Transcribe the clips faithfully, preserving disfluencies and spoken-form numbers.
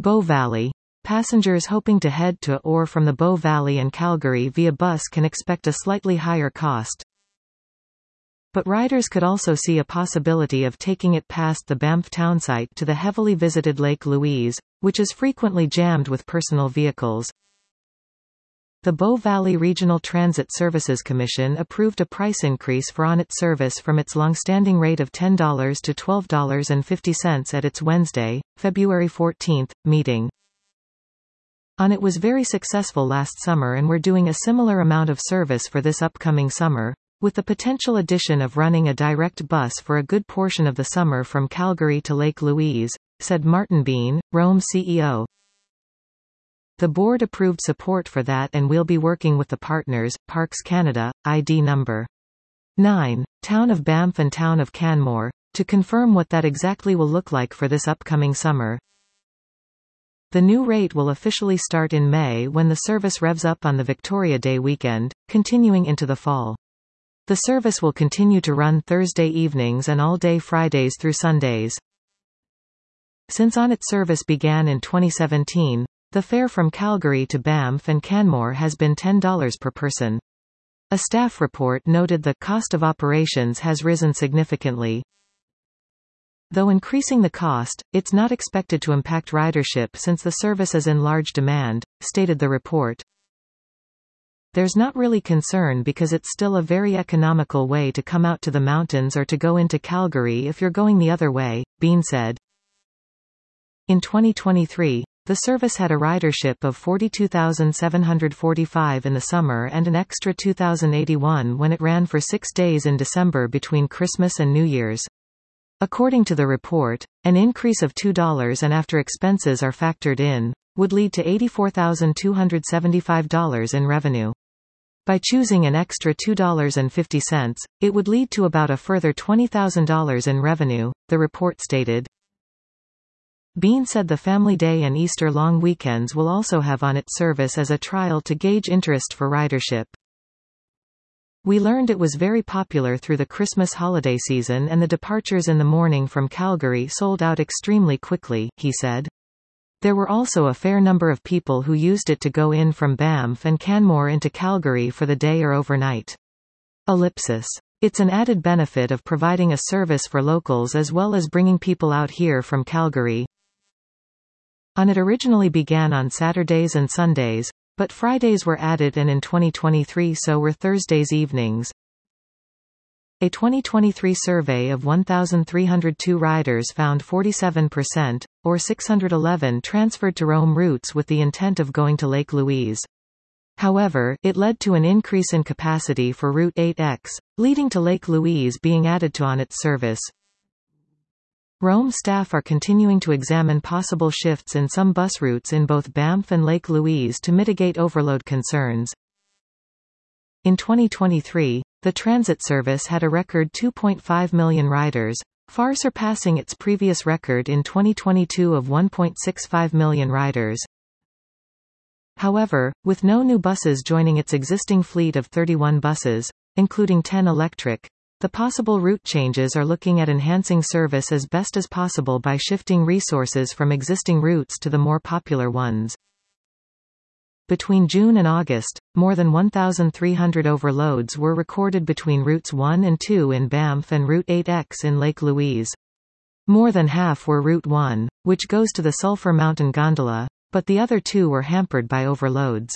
Bow Valley. Passengers hoping to head to or from the Bow Valley and Calgary via bus can expect a slightly higher cost. But riders could also see a possibility of taking it past the Banff townsite to the heavily visited Lake Louise, which is frequently jammed with personal vehicles. The Bow Valley Regional Transit Services Commission approved a price increase for ONIT service from its longstanding rate of ten dollars to twelve dollars and fifty cents at its Wednesday, February fourteenth, meeting. ONIT was very successful last summer and we're doing a similar amount of service for this upcoming summer, with the potential addition of running a direct bus for a good portion of the summer from Calgary to Lake Louise, said Martin Bean, Rome C E O. The board approved support for that and we'll be working with the partners, Parks Canada, I D number nine, Town of Banff and Town of Canmore, to confirm what that exactly will look like for this upcoming summer. The new rate will officially start in May when the service revs up on the Victoria Day weekend, continuing into the fall. The service will continue to run Thursday evenings and all day Fridays through Sundays. Since ONIT service began in twenty seventeen, the fare from Calgary to Banff and Canmore has been ten dollars per person. A staff report noted the cost of operations has risen significantly. Though increasing the cost, it's not expected to impact ridership since the service is in large demand, stated the report. There's not really concern because it's still a very economical way to come out to the mountains or to go into Calgary if you're going the other way, Bean said. In twenty twenty-three, the service had a ridership of forty-two thousand seven hundred forty-five in the summer and an extra two thousand eighty-one when it ran for six days in December between Christmas and New Year's. According to the report, an increase of two dollars and after expenses are factored in, would lead to eighty-four thousand two hundred seventy-five dollars in revenue. By choosing an extra two dollars and fifty cents, it would lead to about a further twenty thousand dollars in revenue, the report stated. Bean said the Family Day and Easter long weekends will also have ONIT service as a trial to gauge interest for ridership. We learned it was very popular through the Christmas holiday season and the departures in the morning from Calgary sold out extremely quickly, he said. There were also a fair number of people who used it to go in from Banff and Canmore into Calgary for the day or overnight. Ellipsis. It's an added benefit of providing a service for locals as well as bringing people out here from Calgary. ONIT originally began on Saturdays and Sundays, but Fridays were added and in twenty twenty-three so were Thursdays evenings. A twenty twenty-three survey of one thousand three hundred two riders found forty-seven percent, or six hundred eleven transferred to Rome routes with the intent of going to Lake Louise. However, it led to an increase in capacity for Route eight X, leading to Lake Louise being added to ONIT service. Rome staff are continuing to examine possible shifts in some bus routes in both Banff and Lake Louise to mitigate overload concerns. In twenty twenty-three, the transit service had a record two point five million riders, far surpassing its previous record in twenty twenty-two of one point six five million riders. However, with no new buses joining its existing fleet of thirty-one buses, including ten electric, the possible route changes are looking at enhancing service as best as possible by shifting resources from existing routes to the more popular ones. Between June and August, more than one thousand three hundred overloads were recorded between Routes one and two in Banff and Route eight X in Lake Louise. More than half were Route one, which goes to the Sulphur Mountain Gondola, but the other two were hampered by overloads.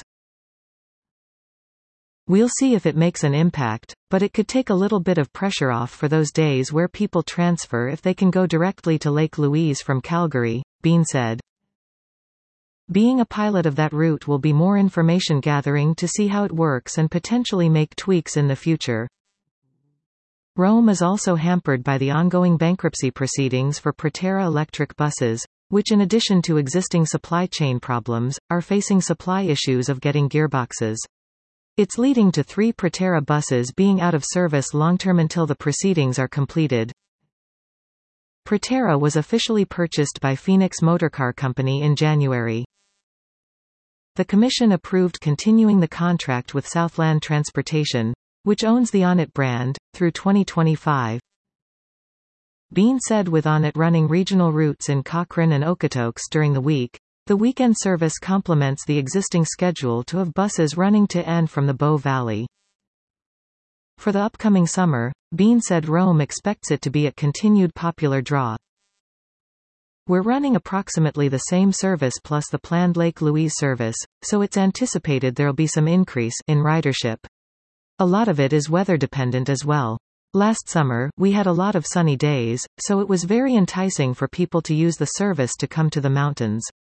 We'll see if it makes an impact, but it could take a little bit of pressure off for those days where people transfer if they can go directly to Lake Louise from Calgary, Bean said. Being a pilot of that route will be more information gathering to see how it works and potentially make tweaks in the future. Rome is also hampered by the ongoing bankruptcy proceedings for Proterra electric buses, which in addition to existing supply chain problems, are facing supply issues of getting gearboxes. It's leading to three Proterra buses being out of service long-term until the proceedings are completed. Proterra was officially purchased by Phoenix Motorcar Company in January. The Commission approved continuing the contract with Southland Transportation, which owns the ONIT brand, through twenty twenty-five. Bean said with ONIT running regional routes in Cochrane and Okotoks during the week, The weekend service complements the existing schedule to have buses running to and from the Bow Valley. For the upcoming summer, Bean said Rome expects it to be a continued popular draw. We're running approximately the same service plus the planned Lake Louise service, so it's anticipated there'll be some increase in ridership. A lot of it is weather dependent as well. Last summer, we had a lot of sunny days, so it was very enticing for people to use the service to come to the mountains.